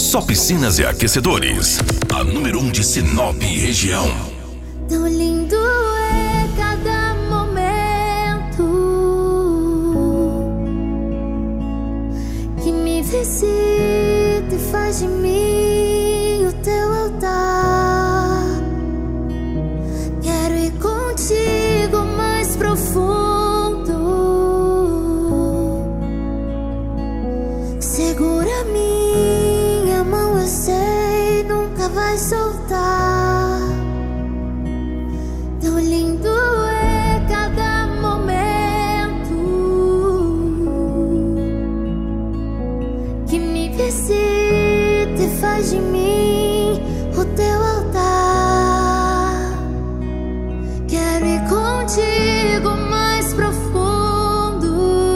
Só piscinas e aquecedores. A número 1 de Sinop e região. Tão lindo é cada momento que me visita e faz de mim o teu altar. Quero ir contigo mais profundo. Segura minha mão, eu sei, nunca vai soltar. Tão lindo é cada momento que me visita e faz de mim o teu altar. Quero ir contigo mais profundo.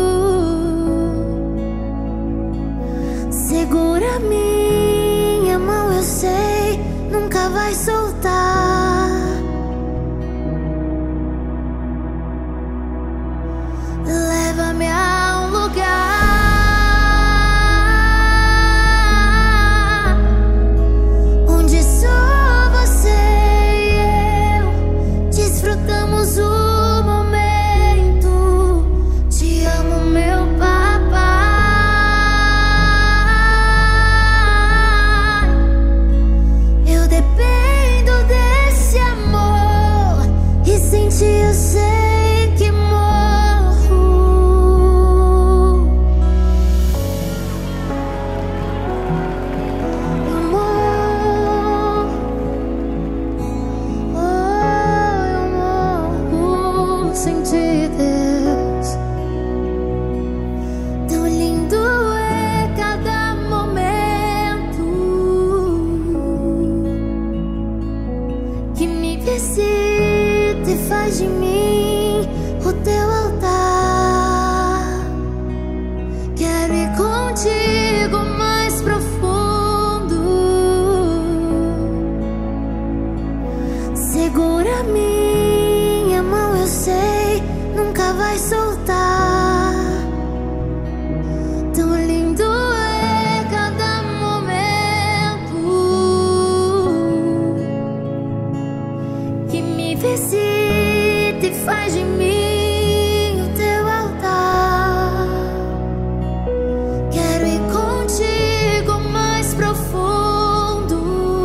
Segura minha mão, eu sei, nunca vai soltar. Leva-me a um lugar onde só você e eu desfrutamos o momento. Te amo, meu papai. Eu dependo desse amor e sem ti eu sei que visita e faz de mim o teu altar. Quero ir contigo mais profundo. Segura minha mão, eu sei, nunca vai soltar. Tão lindo é cada momento que me visita e faz de mim o teu altar. Quero ir contigo mais profundo.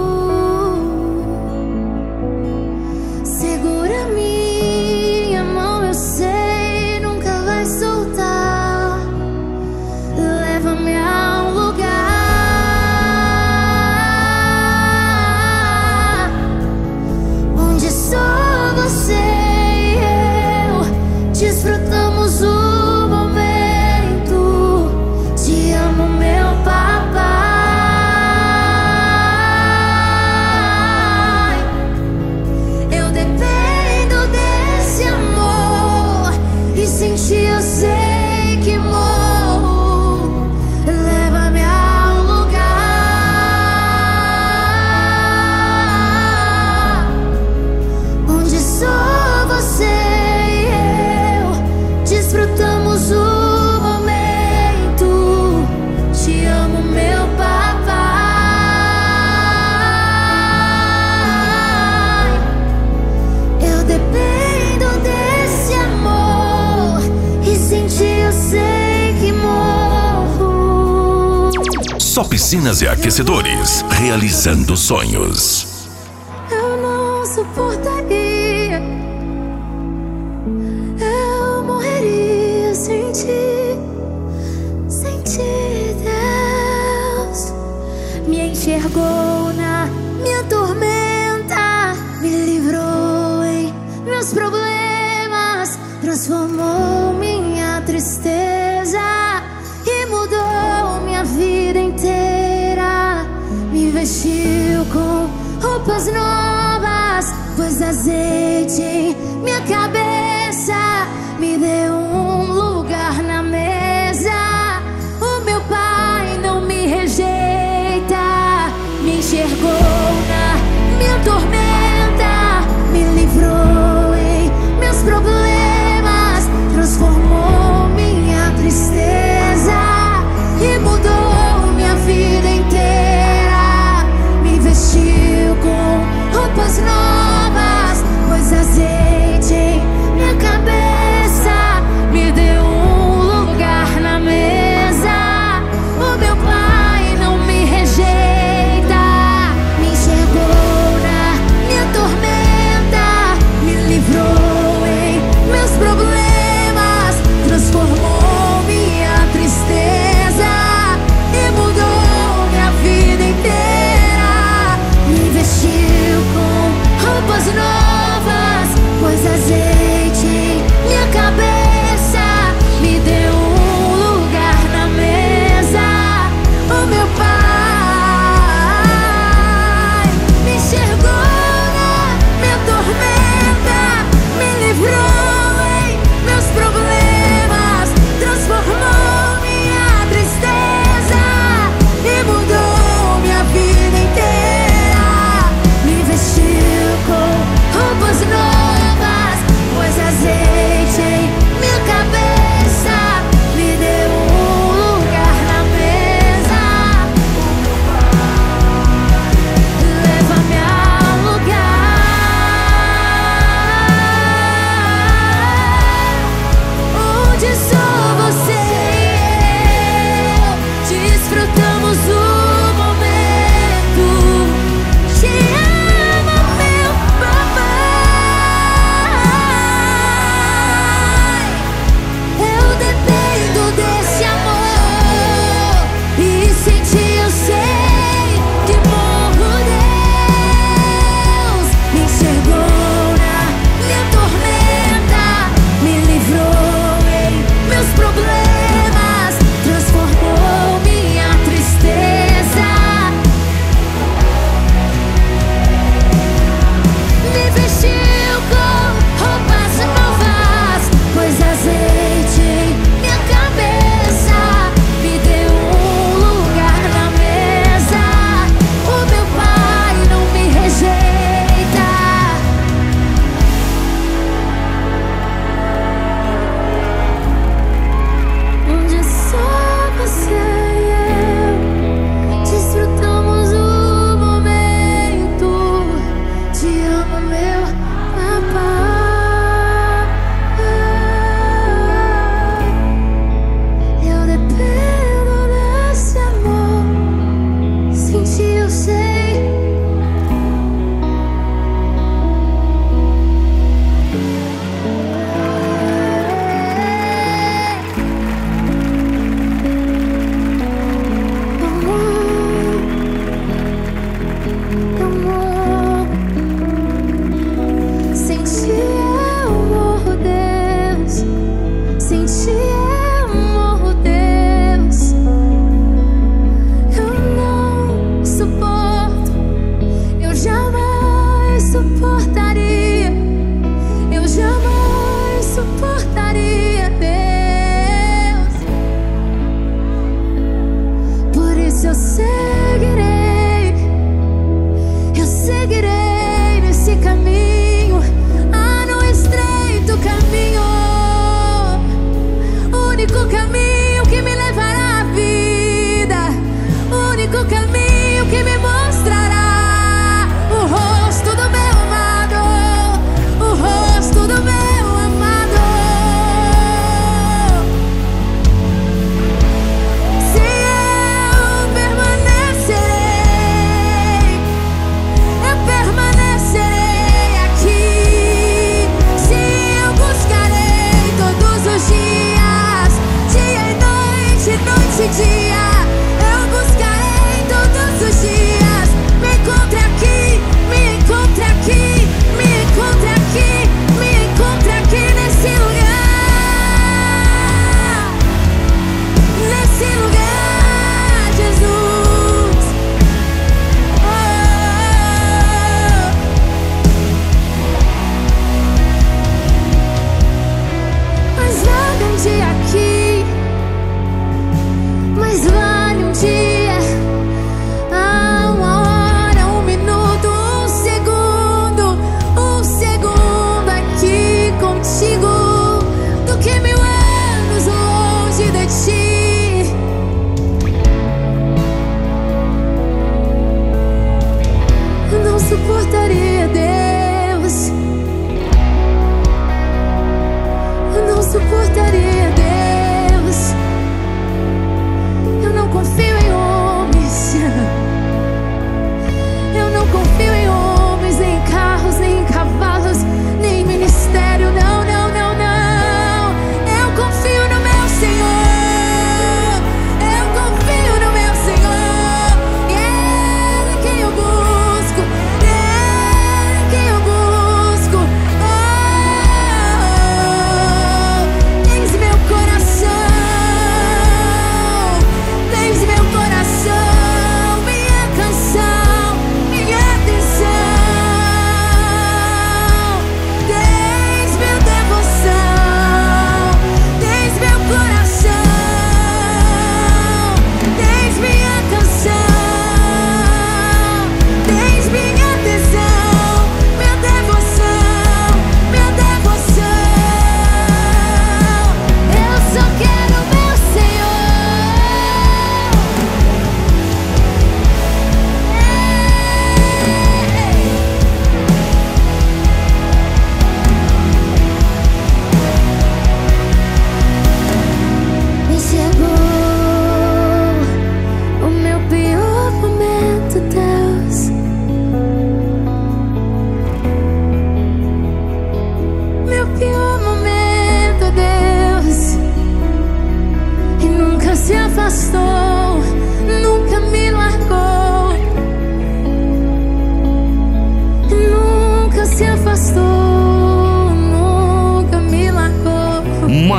Segura minha mão, eu sei, nunca vai soltar. Leva-me a um lugar onde só você e eu desfrutamos o momento. Te amo, meu papai. Eu dependo desse amor e sem ti eu sei que morro. Leva-me a um lugar onde só você e eu desfrutamos o momento. Te amo, meu papai. Eu dependo desse amor e sem ti eu sei que morro. Só piscinas e aquecedores. Realizando sonhos. Eu não suportaria, eu morreria sem ti, Deus. Me enxergou na minha tormenta, me livrou em meus problemas, transformou minha tristeza e mudou minha vida inteira. Me vestiu com roupas novas, pôs azeite em minha cabeça, me deu um lugar na mesa. O meu pai não me rejeita, me enxergou na minha tormenta, me livrou em meus problemas, transformou minha tristeza e mudou minha vida inteira.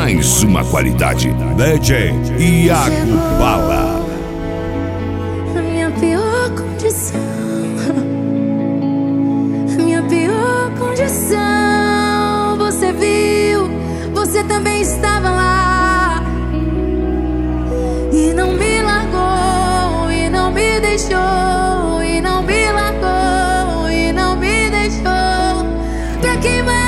mais uma qualidade. DJ Iago Bala. A minha pior condição, a minha pior condição. Você viu, você também estava lá. E não me largou, e não me deixou, e não me largou, e não me deixou. Pra queimar